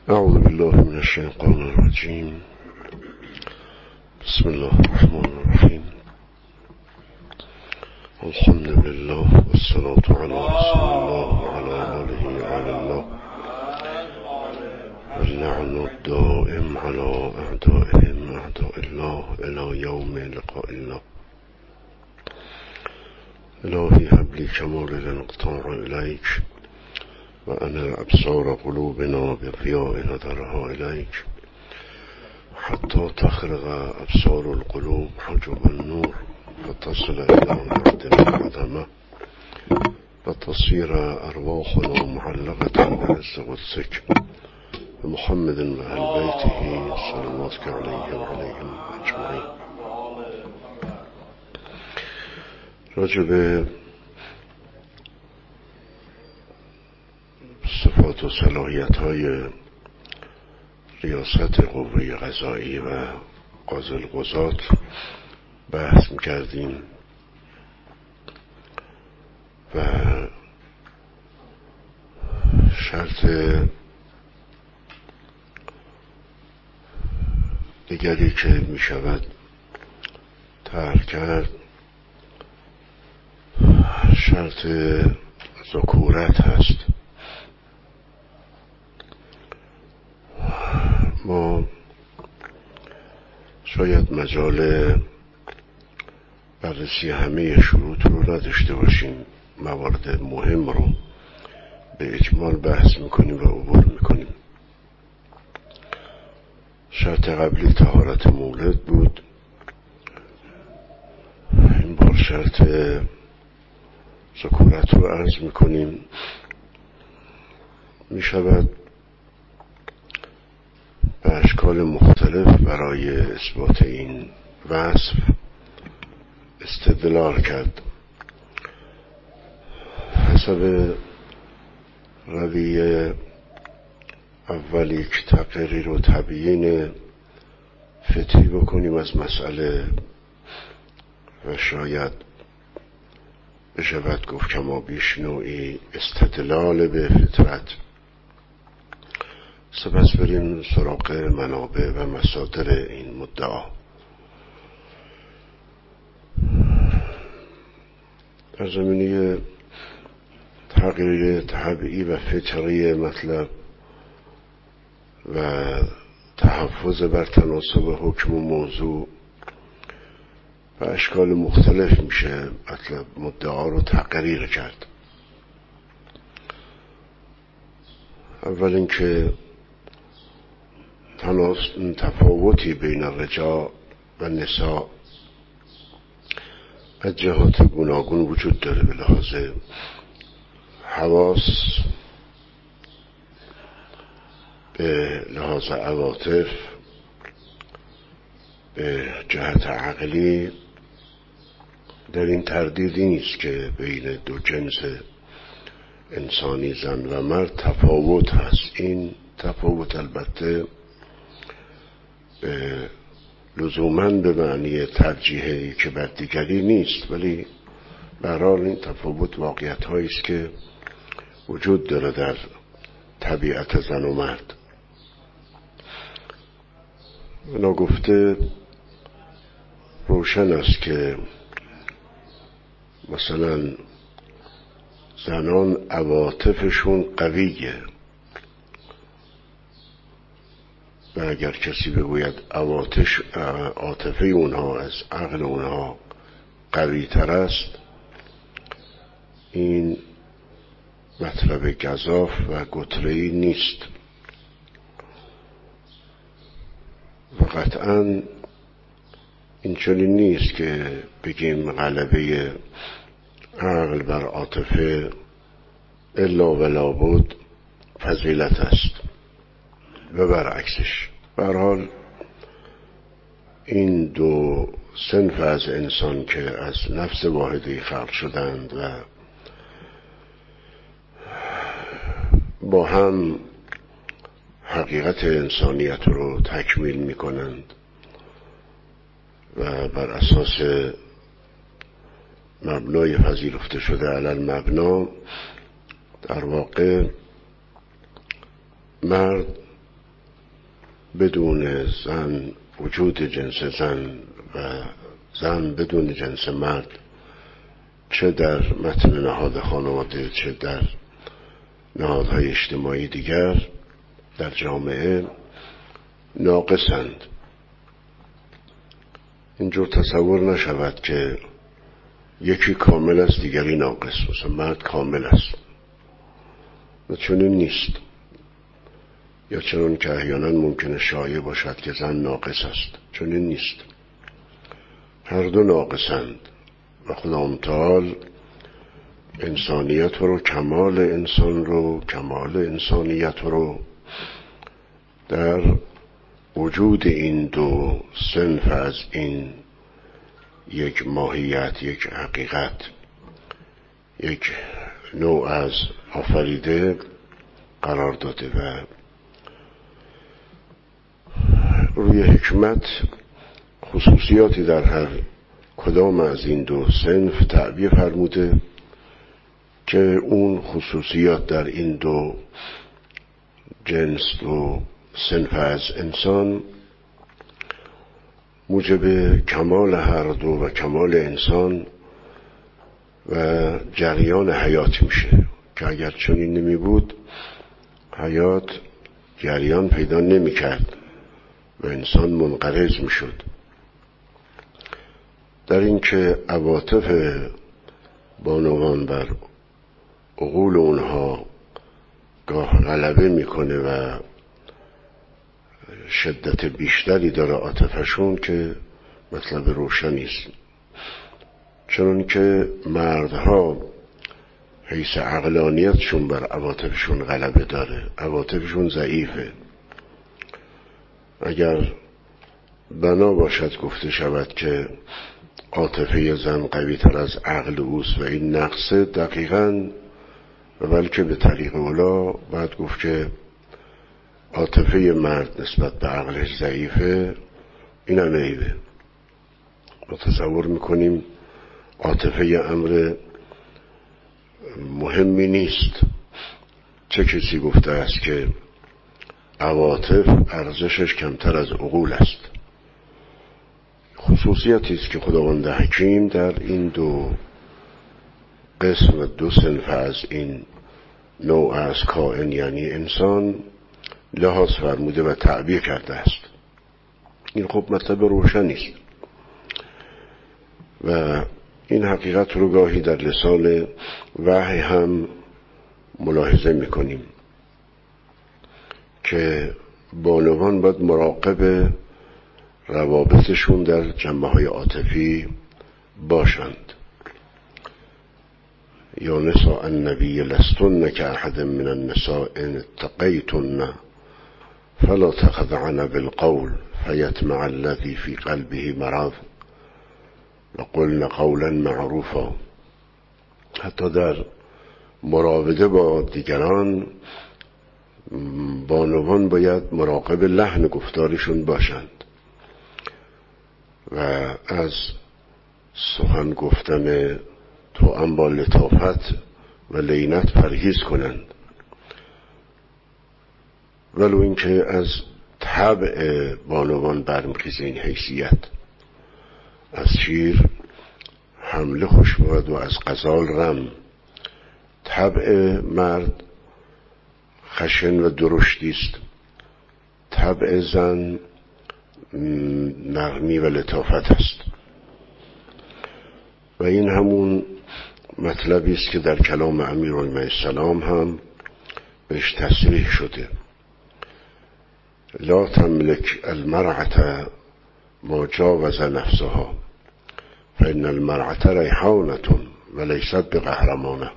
اعوذ بالله من الشیطان الرجیم. بسم الله الرحمن الرحیم. الحمد لله والصلاة على رسول الله وعلى آله وعلى الله واللعن الدائم على أعدائهم أعداء الله إلى يوم لقاء الله. إلهي هب لي كمال الانقطاع إليك وأنا أبصار قلوبنا بضياء نظرها إليك حتى تخرق أبصار القلوب حجب النور فتصل إلى معدن العظمة فتصير أرواحنا معلقة بعز قدسك بمحمد وأهل بيته صلواتك عليه وعليهم أجمعين. راجب صفات و صلاحیت‌های ریاست قوه قضایی و قاضی القضات بحث می‌کردیم و شرط دیگری که می‌شود طرح کرد شرط ذکورت هست. ما شاید مجال بررسی همه شروط رو نداشته باشیم، موارد مهم رو به اجمال بحث میکنیم و عبور میکنیم. شرط قبلی طهارت مولد بود، این بار شرط ذکورت رو عرض میکنیم. میشود به اشکال مختلف برای اثبات این وصف استدلال کرد. حسب رویه اولی که تقریر و تبیین فطری بکنیم از مسئله و شاید بشود گفت کما بیش نوعی استدلال به فطرت. سپس بریم سراغ منابع و مصادر این مدعا. در زمینه تغییر طبیعی و فطری مطلب و تحفظ بر تناسب حکم و موضوع و اشکال مختلف میشه مطلب مدعا رو تقریر کرد. اول اینکه تفاوتی بین الرجال و نساء از جهات گوناگون وجود داره، به لحاظ حواس، به لحاظ عواطف، به جهت عقلی. در این تردیدی نیست که بین دو جنس انسانی زن و مرد تفاوت هست. این تفاوت البته لزوماً به معنی ترجیحی که بر دیگری نیست، ولی به هر حال این تفاوت واقعیت هایی است که وجود داره در طبیعت زن و مرد. ناگفته روشن است که مثلا زنان عواطفشون قویه و اگر کسی بگوید عاطفه اونها از عقل اونها قوی تر است، این مطلب گزاف و گتره‌ای نیست و قطعاً این چنین نیست که بگیم غلبه عقل بر عاطفه الا ولا بد فضیلت است و برعکسش. به هر حال این دو صنف از انسان که از نفس واحدی خلق شدند و با هم حقیقت انسانیت رو تکمیل می کنند و بر اساس مبنای پذیرفته شده علی المبنا در واقع مرد بدون زن، وجود جنس زن و زن بدون جنس مرد، چه در متن نهاد خانواده چه در نهادهای اجتماعی دیگر در جامعه ناقصند. اینجور تصور نشود که یکی کامل است دیگری ناقص، مثلا مرد کامل است، و چون این نیست. یا چون که احیانا ممکنه شایع باشد که زن ناقص است، چون این نیست. هر دو ناقصند و خدا متعال انسانیت رو، کمال انسان رو، کمال انسانیت رو در وجود این دو صنف از این یک ماهیت، یک حقیقت، یک نوع از آفریده قرار داده و روی حکمت خصوصیاتی در هر کدام از این دو صنف تعبیه فرموده که اون خصوصیات در این دو جنس و صنف از انسان موجب کمال هر دو و کمال انسان و جریان حیات میشه که اگر چنین نمی بود حیات جریان پیدا نمی کرد و انسان منقرض میشد. در این که عواطف بانوان بر عقول اونها گاه غلبه میکنه و شدت بیشتری داره عاطفشون، که مطلب روشنی است. چون که مردها حیث عقلانیتشون بر عواطفشون غلبه داره، عواطفشون ضعیفه. اگر بنا باشد گفته شود که عاطفه زن قوی تر از عقل اوست و این نقصه، دقیقاً و بلکه به طریق اولا باید گفت که عاطفه مرد نسبت به عقلش ضعیفه، این هم عیبه. ما تصور میکنیم عاطفه امر مهمی نیست. چه کسی گفته است که عواطف ارزشش کمتر از عقول است؟ خصوصیتی است که خداوند حکیم در این دو قسم و دو صنف از این نوع از کائن یعنی انسان لحاظ فرموده و تعبیه کرده است. این خب مطلب روشنی است و این حقیقت رو گاهی در لسان وحی هم ملاحظه میکنیم که بانوان باید مراقب روابطشون در جنبه‌های عاطفی باشند. یا نساء النبی لستن كأحد من النساء ان اتقیتن فلا تخضعن بالقول فيطمع الذي في قلبه مرض وقلن قولا معروفا. حتی در مراوده با دیگران بانوان باید مراقب لحن گفتارشون باشند و از سخن گفتن توأم با لطافت و لینت پرهیز کنند، ولو اینکه از طبع بانوان برمیخیزه این حیثیت. از شیر حمله خوش بود و از غزال رم. طبع مرد خشن و درشتی است، طبع زن نرمی و لطافت است و این همون مطلبی است که در کلام امیرالمومنین السلام هم بهش تصریح شده. لا تملک المرأة ما جاوز نفسها فإن المرأة ریحانة و لیست بقهرمانة.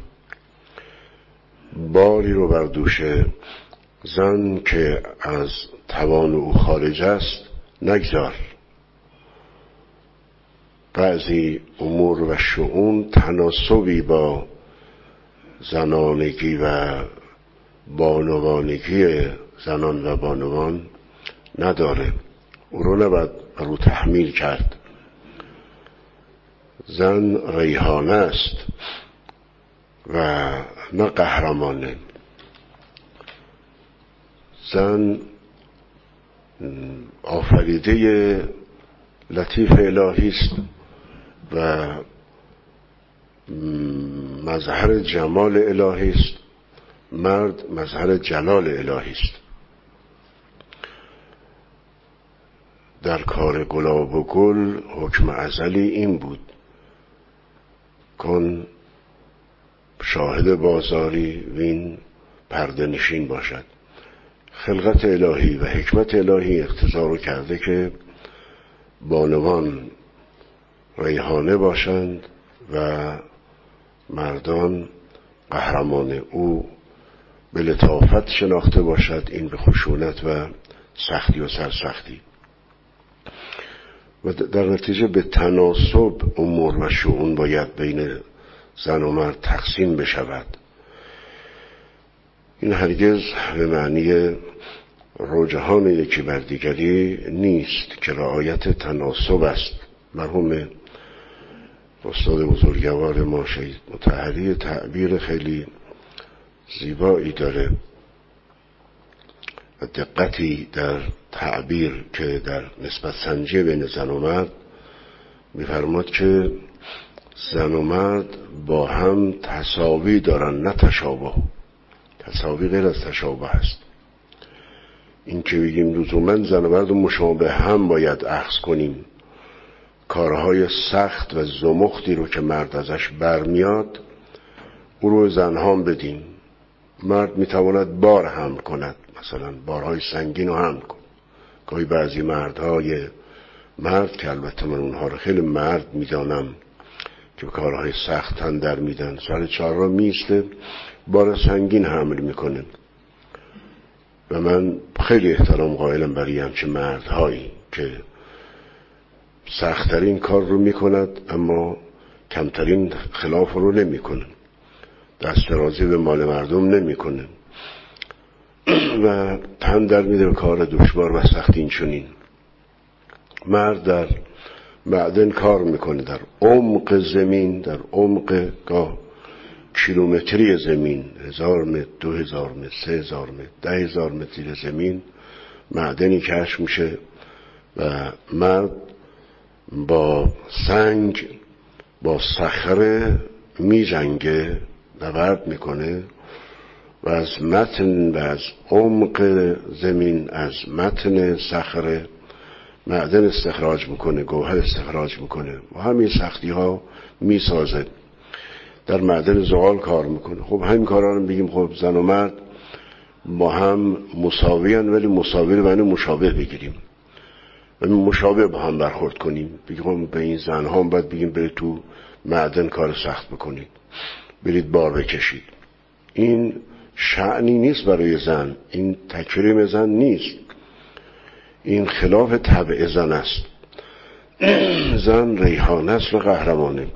باری رو بر دوش زن که از توان او خارج است نگذار. بعضی امور و شؤون تناسبی با زنانگی و بانوانگی زنان و بانوان نداره، او رو نباید بر او تحمیل کرد. زن ریحانه است و نه قهرمانه. زن آفریده لطیف الهی است و مظهر جمال الهی است، مرد مظهر جلال الهی است. در کار گلاب و گل حکم ازلی این بود کن شاهد بازاری وین پرده نشین باشد. خلقت الهی و حکمت الهی اقتضا رو کرده که بانوان ریحانه باشند و مردان قهرمان او به لطافت شناخته باشد، این به خشونت و سختی و سرسختی. و در نتیجه به تناسب امور و شؤون باید بین زن و مرد تقسیم بشود. این هرگز به معنی رجحان یکی بر دیگری نیست که رعایت تناسب است. مرحوم استاد بزرگوار ما شهید مطهری تعبیر خیلی زیبایی داره و دقتی در تعبیر که در نسبت سنجی بین زن و مرد می‌فرماد که زن و مرد با هم تساوی دارن، نه تشابه. تساوی غیر از تشابه است. این که بگیم لزوماً زن و مرد مشابه هم باید اخذ کنیم، کارهای سخت و زمختی رو که مرد ازش برمیاد او رو زنها هم بدیم. مرد میتواند بار حمل کند، مثلا بارهای سنگین رو حمل کن. گاهی بعضی مردهای مرد که البته من اونها رو خیلی مرد میدانم که کارهای سخت تن در میدن، سر چهار را میسته بار سنگین حمل میکنه و من خیلی احترام قائلم برای همچه مردهایی که سختترین کار رو میکند اما کمترین خلاف رو نمیکنه، دست درازی به مال مردم نمیکنه و تن در میده به کار دشوار و سخت. این چنین مرد در معدن کار میکنه، در عمق زمین، در عمق گاه کیلومتری زمین، 1000 متر، 2000 متر، 3000 متر، 10000 متر زیر زمین معدنی کشف میشه و مرد با سنگ با صخره میجنگه، نبرد میکنه و از متن و از عمق زمین، از متن صخره معدن استخراج میکنه، گوهر استخراج میکنه و همین سختی ها میسازه. در معدن زغال کار میکنه. خب همین کارا رو بگیم خب زن و مرد با هم مساویان، ولی مساوی رو یعنی مشابه بگیریم و مشابه با هم برخورد کنیم. بگیم به این زن ها باید بگیم برید تو معدن کار سخت بکنید، برید بار بکشید. این شأنی نیست برای زن، این تکریم زن نیست، این خلاف طبع زن است. زن ریحانه است و قهرمانه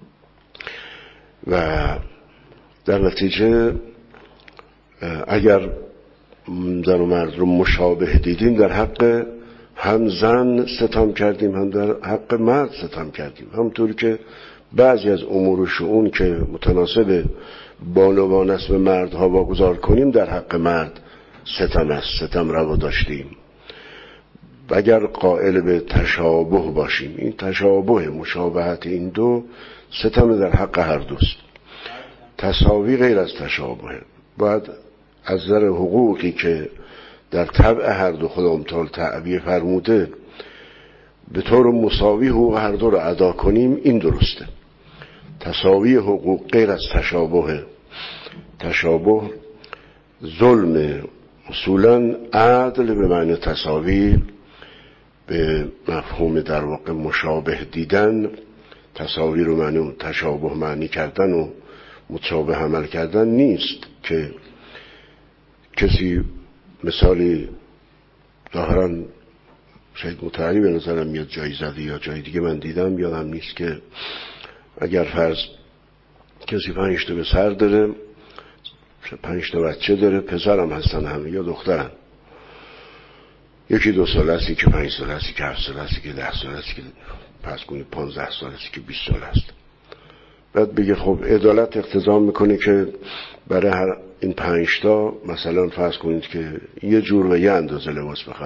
و در نتیجه اگر زن و مرد رو مشابه دیدیم در حق هم زن ستم کردیم، هم در حق مرد ستم کردیم. همونطوری که بعضی از امور و شؤون که متناسب بانوان است به مردها واگذار کنیم در حق مرد ستم است، ستم روا داشتیم. و اگر قائل به تشابه باشیم، این تشابه مشابهت این دو ستم در حق هر دوست. تساوی غیر از تشابه. باید از نظر حقوقی که در طبع هر دو خدا متعال تعبیه فرموده به طور مساوی حقوق هر دو رو ادا کنیم، این درسته. تساوی حقوق غیر از تشابه. تشابه ظلم، اصولا عدل به معنی تساوی به مفهوم در واقع مشابه دیدن، تساوی رو معنی تشابه معنی کردن و متشابه عمل کردن نیست که کسی مثالی ظاهرا شاید متعالی به نظرم میاد جایی زده یا جای دیگه من دیدم یادم نیست که اگر فرض کسی 5 تا پسر داره، 5 تا بچه داره، پسرم هستن همه یا دخترن، یکی 2 سال هستی که 5 سال هستی که 7 سال هستی که 10 سال هستی که پس کنی 15 سال هستی که 20 سال هست. بعد بگه خب عدالت اقتضا میکنه که برای هر این 5 تا مثلا فرض کنید که یه جور و یه اندازه لباس بخرم.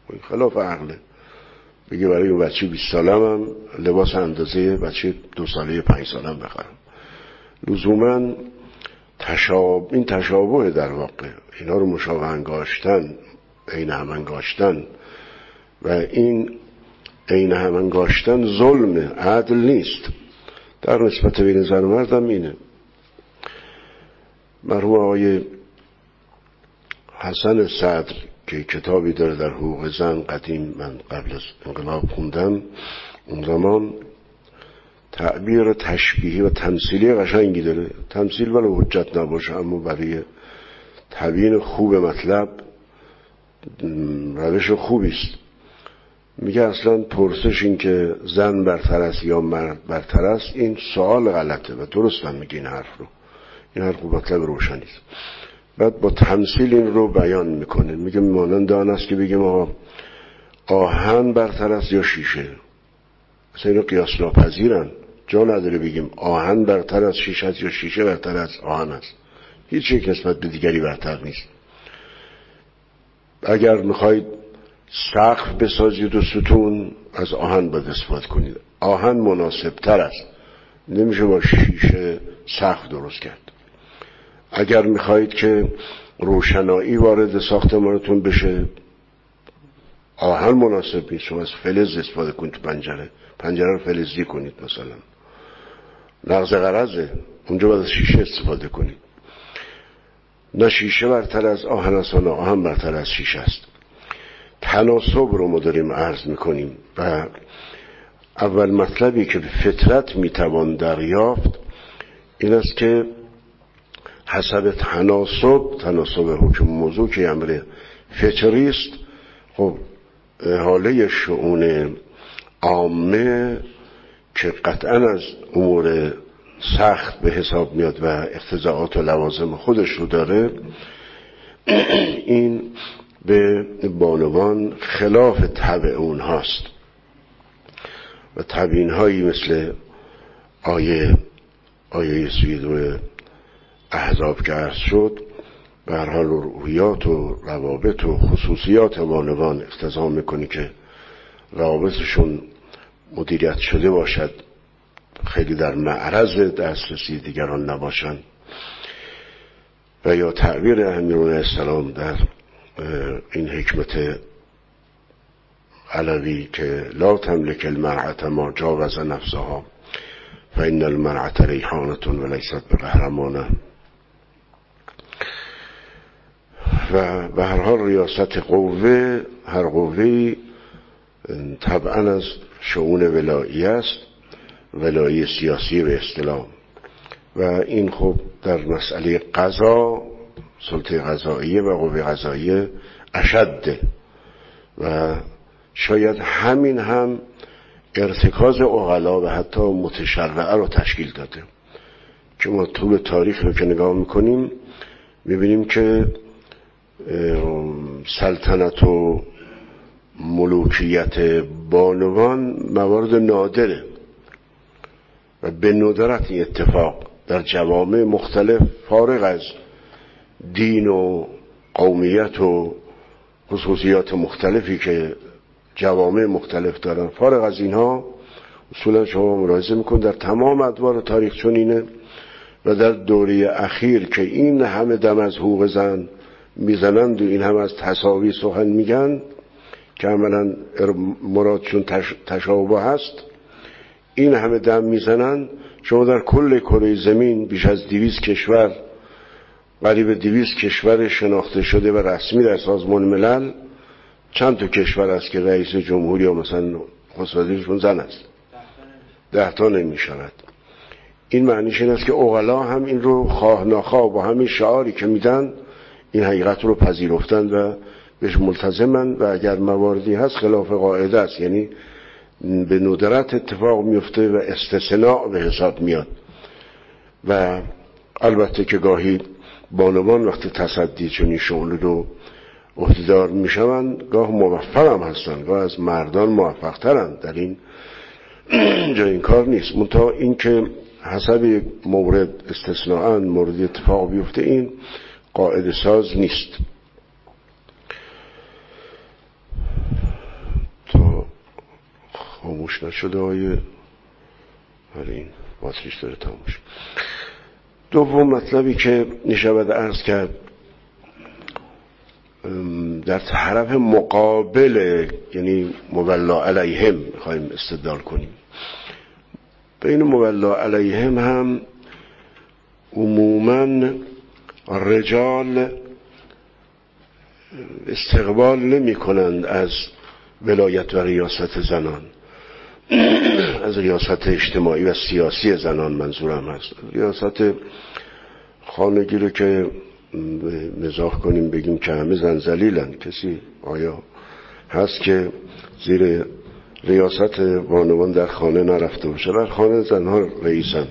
این خلاف عقله. بگه برای اون بچه 20 سالم هم لباس اندازه بچه 2 ساله 5 سالم بخرم. لزوما این تشابه در واقع، اینا رو مشابه انگاشتن، عین هم انگاشتن، و این عین هم انگاشتن ظلم، عدل نیست. در نسبت بین زن و مرد هم اینه. مرحوم آقای حسن صدر که کتابی داره در حقوق زن، قدیم من قبل از انقلاب خوندم، اون زمان تعبیر تشبیهی و تمثیلی قشنگی داره. تمثیل ولی حجت نباشه، اما برای تبیین خوب مطلب روش خوبی است. میگه اصلا پرسش این که زن برتر است یا مرد برتر است، این سوال غلطه و درست هم میگه این حرف رو. این حرف مطلب روشنی است. بعد با تمثیل این رو بیان میکنه. میگه مانند آن است که بگیم آهن برتر است یا شیشه. اصلا اینو قیاس ناپذیرن. جا نداره بگیم آهن برتر از شیشه است یا شیشه برتر از آهن است. هیچ یک نسبت به دیگری برتر نیست. اگر میخواید سقف بسازید و ستون، از آهن باید استفاده کنید. آهن مناسب تر است. نمیشه با شیشه سقف درست کرد. اگر میخواید که روشنایی وارد ساختمانتون بشه، آهن مناسب نیست. شما از فلز استفاده کنید تو پنجره رو فلزی کنید مثلا، نقض غرضه. اونجا باید از شیشه استفاده کنید. نه شیشه برتر از آهن است نه آهن برتر از شیشه است. تناسب رو ما داریم عرض میکنیم و اول مطلبی که به فطرت میتوان دریافت این است که حسب تناسب حکم موضوع که امر فطری است. خب حاله شؤون عامه که قطعا از امور سخت به حساب میاد و اقتضاعات و لوازم خودش رو داره، این به بانوان خلاف طبع اونهاست و تبیین هایی مثل آیه 32 احزاب که عرض شد به هر حال روحیات و روابط و خصوصیات بانوان اقتضا میکنی که روابطشون مدیریت شده باشد، خیلی در معرض دسترسی دیگران نباشن. و یا تعبیر امیرالمومنین السلام در این حکمت علوی که لا تملک المرأة ما جاوز نفسها فإن المرأة ریحانة ولیست بقهرمانة. و به هر حال ریاست قوه، هر قوه‌ای طبعا از شؤون ولایی است، ولایی سیاسی به اصطلاح. و این خب در مسئله قضا، سلطه قضاییه و قوه قضاییه اشده و شاید همین هم ارتکاز عقلا و حتی متشرعه رو تشکیل داده. که ما طول تاریخ رو که نگاه میکنیم میبینیم که سلطنت و ملوکیت بانوان موارد نادره و به ندرت این اتفاق در جوامع مختلف فارغ از دین و قومیت و خصوصیات مختلفی که جوامع مختلف دارن، فارغ از اینها اصولا شما ملاحظه میکنید در تمام ادوار تاریخ چون اینه. و در دوره اخیر که این همه دم از حقوق زن میزنند و این همه از تساوی سخن میگن که عملا مرادشون تشابه هست، این همه دم میزنن. شما در کل کره زمین بیش از 200 کشور، قریب 200 کشور شناخته شده و رسمی در سازمان ملل، چند تا کشور است که رئیس جمهوری یا مثلا خستادیشون زن است؟ 10 تا نمی شود. این معنیش این است که عقلا هم این رو خواه ناخواه با همین شعاری که میدن این حقیقت رو پذیرفتن و بهش ملتزمن و اگر مواردی هست خلاف قاعده است، یعنی به ندرت اتفاق میفته و استثناء به حساب میاد. و البته که گاهی بانوان وقتی تصدی چنین شغل رو عهده‌دار میشون گاه موفق هم هستن، گاه از مردان موفق ترن. در این جا این کار نیست. منتها این که حسب یک مورد استثناءً مورد اتفاق بیفته این قاعده ساز نیست. خاموش نشده این باتریش داره تموش. دوم مطلبی که میشود عرض کرد در طرف مقابل، یعنی مولا علیهم میخوایم استدلال کنیم، بین مولا علیهم هم عموما رجال استقبال نمی کنند از ولایت و ریاست زنان، از ریاست اجتماعی و سیاسی زنان منظورم هست. ریاست خانگی رو که مزاح کنیم بگیم که همه زن ذلیلن، کسی آیا هست که زیر ریاست بانوان در خانه نرفته باشه؟ در خانه زنها رئیسن.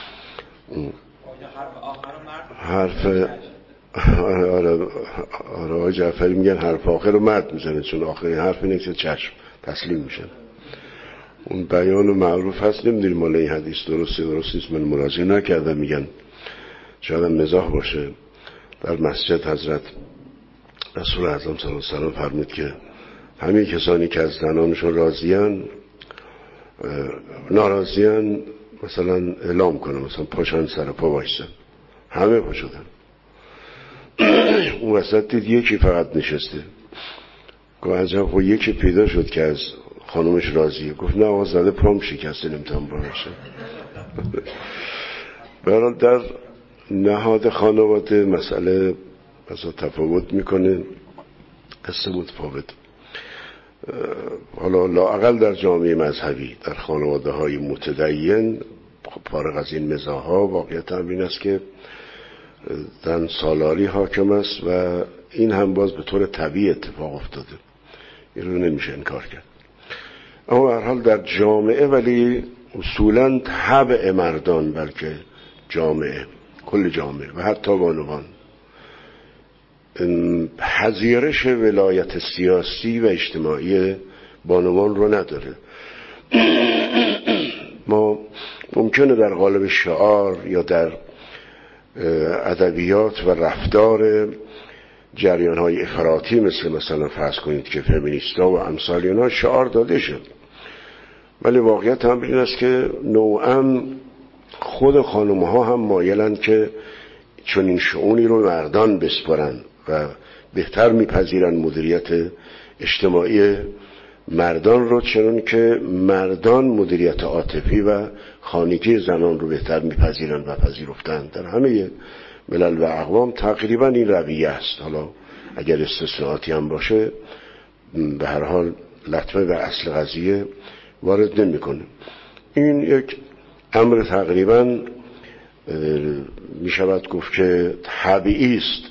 حرف آره جعفری میگن حرف آخر رو مرد میزنه، چون آخرین حرف اینه که چشم تسلیم میشن. اون بیان معروف هست، نمیدونیم مال این حدیث درست نیست، من مراجعه نکردم، میگن شاید مزاح باشه. در مسجد حضرت رسول اعظم صلی الله علیه و سلم فرمود که همه کسانی که از زنانشون راضیان ناراضیان مثلا اعلام کنه، مثلا پاشن سر پا وایسن، همه پا شدن. اون وسط دید یکی فقط نشسته، گفت عجب، و یکی پیدا شد که از خانومش راضیه. گفت نه آقا زده پام شکسته نمیتونم باشه. برای در نهاد خانواده مسئله بسا تفاوت میکنه، قصه متفاوت. حالا لااقل در جامعه مذهبی، در خانواده های متدین، فارغ از این مزاح ها، واقعیت هم این است که زن سالاری حاکم است و این هم باز به طور طبیعی اتفاق افتاده، این رو نمیشه انکار کرد. اما به هر حال در جامعه، ولی اصولا طبع مردان، بلکه جامعه، کل جامعه و حتی بانوان پذیرش ولایت سیاسی و اجتماعی بانوان رو نداره. ما ممکنه در قالب شعار یا در ادبیات و رفتار جریان‌های افراطی مثلا فرض کنید که فمینیستا و امثال اینا شعار داده شد، ولی واقعیت هم این است که نوعاً خود خانم‌ها هم مایلن که چون این شؤونی رو مردان بسپارن و بهتر میپذیرن مدیریت اجتماعی مردان رو، چون که مردان مدیریت عاطفی و خانگی زنان رو بهتر میپذیرن و پذیرفتن. در همه ملل و اقوام تقریبا این رویه است، حالا اگر استثناءاتی هم باشه به هر حال لطمه و اصل قضیه وارد نمیکنه. این یک امر تقریبا میشود گفت که طبیعی است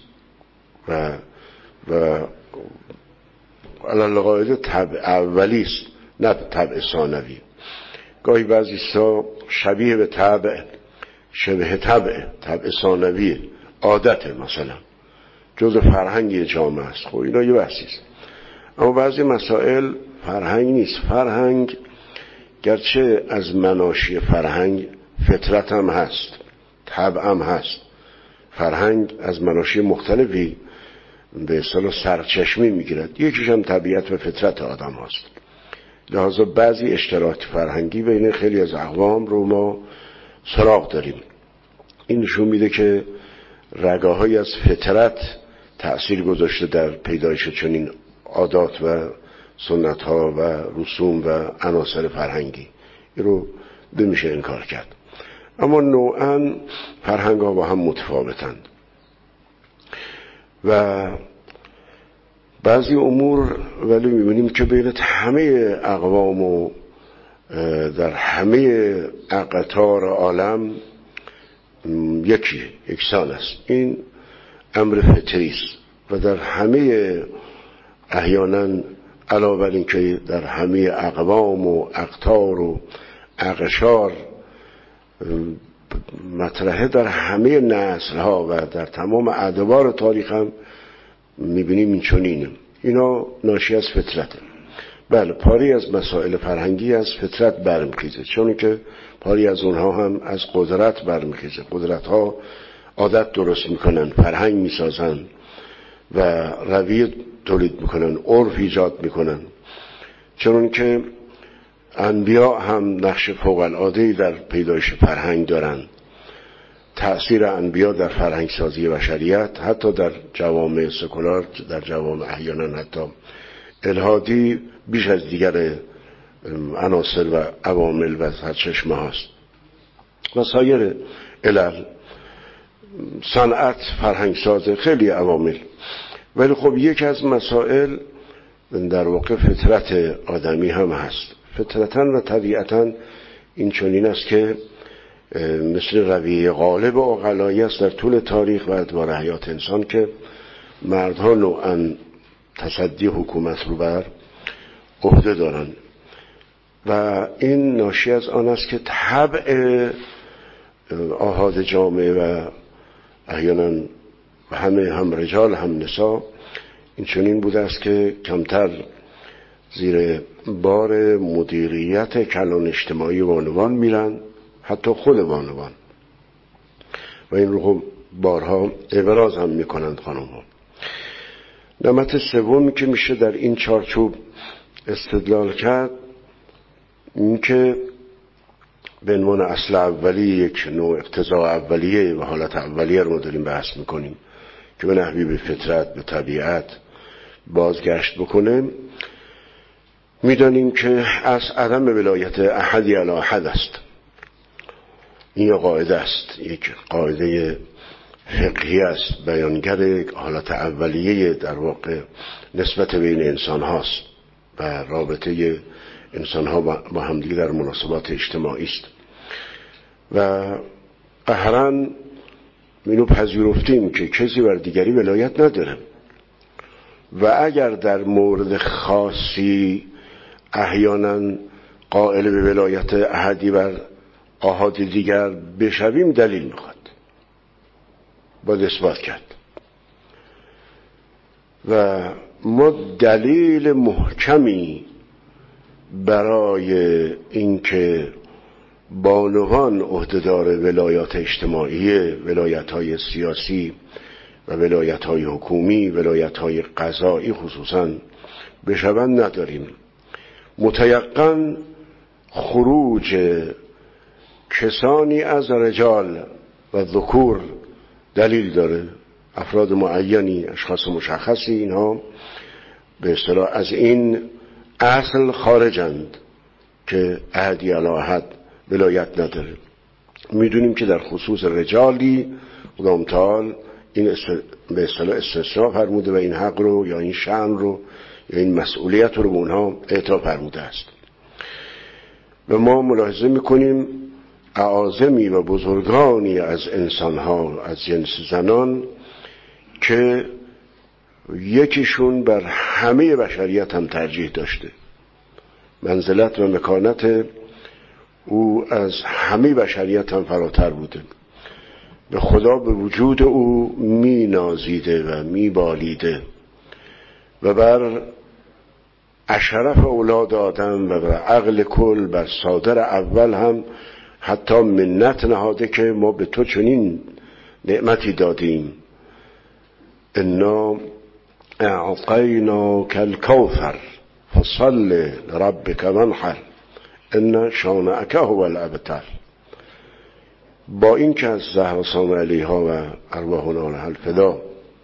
و علی قاعده طبع اولی است، نه طبع ثانوی. گاهی بعضیستا شبیه به طبع، شبه طبع ثانوی، عادت مثلا جز فرهنگ جامعه است. خب اینا یه بحثی است. اما بعضی مسائل فرهنگ نیست. فرهنگ گرچه از مناشی فرهنگ فطرت هم هست، طبع هم هست. فرهنگ از مناشی مختلفی به اصطلاح سرچشمه میگیرد، یکیش هم طبیعت و فطرت آدم هست. لذا بعضی اشتراک فرهنگی بین خیلی از اقوام رو ما سراغ داریم. این نشون میده که رگاهایی از فطرت تأثیر گذاشته در پیدایش چنین عادات و سنت ها و رسوم و عناصر فرهنگی. این رو نمیشه انکار کرد. اما نوعاً فرهنگ ها با هم متفاوتند و بعضی امور ولی میبینیم که بین همه اقوام و در همه اقطار عالم یکسان است. این امر فطری است و در همه احیانا علاوه بر این که در همه اقوام و اقطار و اقشار مطرحه، در همه نسل ها و در تمام ادوار تاریخ هم میبینیم این چنینه. اینا ناشی از فطرته. بله، پاری از مسائل فرهنگی از فطرت برمیخیزه، چون که پاری از اونها هم از قدرت برمیخیزه. قدرت ها عادت درست میکنن، فرهنگ میسازن و رویه تولید میکنن، عرف ایجاد میکنن. چون که انبیا هم نقش فوق‌العاده‌ای در پیدایش فرهنگ دارند. تأثیر انبیا در فرهنگ سازی بشریت، حتی در جوامع سکولار، در جوامع احیانا حتی الحادی، بیش از دیگر عناصر و عوامل و سرچشمه هاست و سایر علل، صنعت، فرهنگ ساز، خیلی عوامل. ولی خب یک از مسائل در واقع فطرت آدمی هم هست. فطرتاً و طبیعتاً این چنین است که مثل رویه غالب عقلایی است در طول تاریخ و ادوار حیات انسان که مردها نوعاً تصدی حکومت رو بر عهده دارند و این ناشی از آن است که طبع آحاد جامعه و احیانا همه، هم رجال هم نساء، این چنین بوده است که کمتر زیر بار مدیریت کلان اجتماعی بانوان میرن، حتی خود بانوان، و این رو بارها ابراز هم میکنند خانم ها. نمط سومی که میشه در این چارچوب استدلال کرد این که به عنوان اصل اولی یک نوع اقتضا اولیه و حالت اولیه رو ما داریم بحث میکنیم که به نحوی به فطرت، به طبیعت بازگشت بکنه. میدانیم که از عدم ولایت احدی علی احد است. این قاعده است، یک قاعده فقهی است، بیانگر حالت اولیه در واقع نسبت بین انسان هاست و رابطه انسان ها با همدیگه در مناسبات اجتماعی است و قهرن اینو پذیرفتیم که کسی بر دیگری ولایت نداره و اگر در مورد خاصی احیانا قائل به ولایت احدی بر آحاد دیگر بشویم، دلیل میخواد، باید اثبات کرد و ما دلیل محکمی برای اینکه بانوان عهدهدار ولایات اجتماعی، ولایت‌های سیاسی و ولایت‌های حکومی، ولایت‌های قضایی خصوصاً بشوند نداریم. متیقن خروج کسانی از رجال و ذکور دلیل داره، افراد معینی، اشخاص مشخصی، اینها به اصطلاح از این اصل خارجند که احدی علی احد ولایت نداره. میدونیم که در خصوص رجالی خداوند تعالی این به اصطلاح استثناء فرموده و این حق رو یا این شأن رو یا این مسئولیت رو به اونها اعطا فرموده است و ما ملاحظه میکنیم اعاظمی و بزرگانی از انسانها از جنس زنان که یکیشون بر همه بشریت هم ترجیح داشته، منزلت و مکانت او از همه بشریت هم فراتر بوده، به خدا به وجود او می نازیده و می بالیده و بر اشرف اولاد آدم و بر عقل کل، بر صادر اول هم حتی منت نهاده که ما به تو چنین نعمتی دادیم، انا اعطیناک الکوثر فصل لربک وانحر ان شانئک هو الابتر. با این که از زهرا سلام علیها و ارواحنا لها الفدا،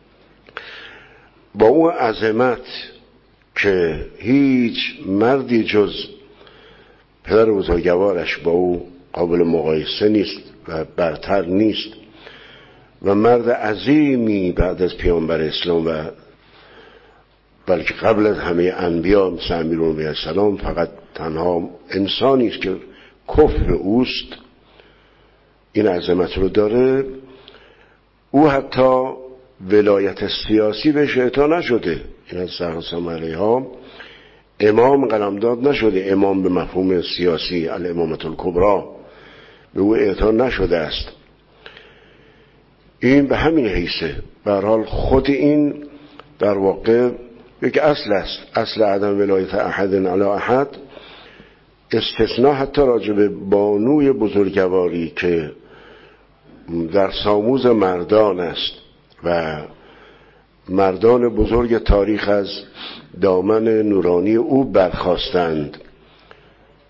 با اون عظمت که هیچ مردی جز پدر بزرگوارش با او قابل مقایسه نیست و برتر نیست و مرد عظیمی بعد از پیامبر اسلام و بلکه قبل از همه انبیا مثل امیرالمومنین علیه السلام فقط تنها انسانی است که کفر اوست، این عظمت رو داره. او حتی ولایت سیاسی بهش اعطا نشده، این از زهرا سلام علیها امام قلمداد نشده، امام به مفهوم سیاسی الامامة الکبری به او اعطا نشده است. این به همین حیثه. به هر حال خود این در واقع یک اصل است، اصل عدم ولایت احد علی احد، استثناء حتی راجع به بانوی بزرگواری که در ساموز مردان است و مردان بزرگ تاریخ از دامن نورانی او برخاستند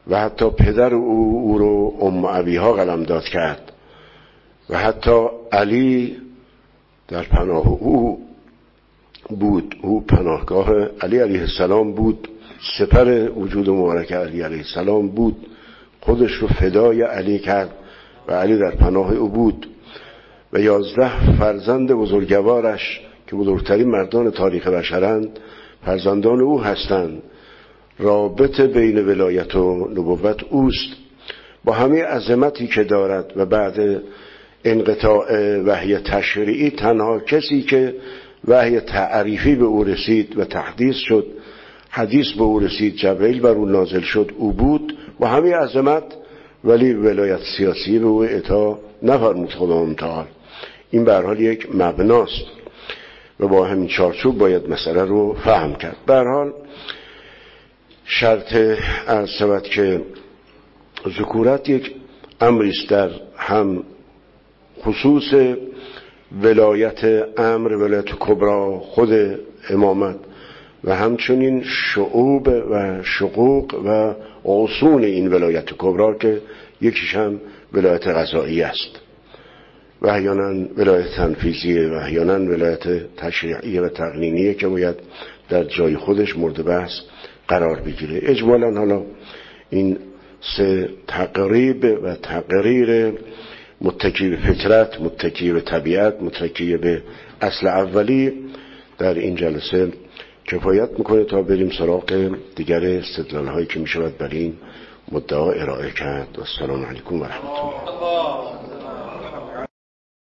و حتی پدر او رو ام ابیها قلمداد کرد و حتی علی در پناه او بود. او پناهگاه علی علیه السلام بود، سپر وجود مبارک علی علیه السلام بود، خودش رو فدای علی کرد و علی در پناه او بود. و 11 فرزند بزرگوارش که بزرگترین مردان تاریخ بشرند فرزندان او هستند. رابطه بین ولایت و نبوت اوست، با همه عظمتی که دارد. و بعد انقطاع وحی تشریعی تنها کسی که وحی تعریفی به او رسید و تحدیث شد، حدیث به او رسید، جبرئیل بر او نازل شد، او بود و همه عظمت، ولی ولایت سیاسی به او عطا نفرمود خداوند تعالی. این به هر حال یک مبناست و با همین چارچوب باید مسئله رو فهم کرد. به هر حال شرط عرض شود که ذکورت یک امریست در هم خصوص ولایت امر، ولایت کبرا، خود امامت و همچنین شعوب و شقوق و غصون این ولایت کبرا که یکیش هم ولایت قضایی است و احیانا ولایت تنفیذیه و احیانا ولایت تشریعیه و تقنینیه که باید در جای خودش مورد بحث قرار بگیره. اجمالا حالا این سه تقریب و تقریر متکی به فطرت، متکی به طبیعت، متکی به اصل اولی در این جلسه کفایت میکنه تا بریم سراغ دیگر استدلال هایی که میشود برای این مدعا ارائه کرد. و السلام علیکم و رحمت الله.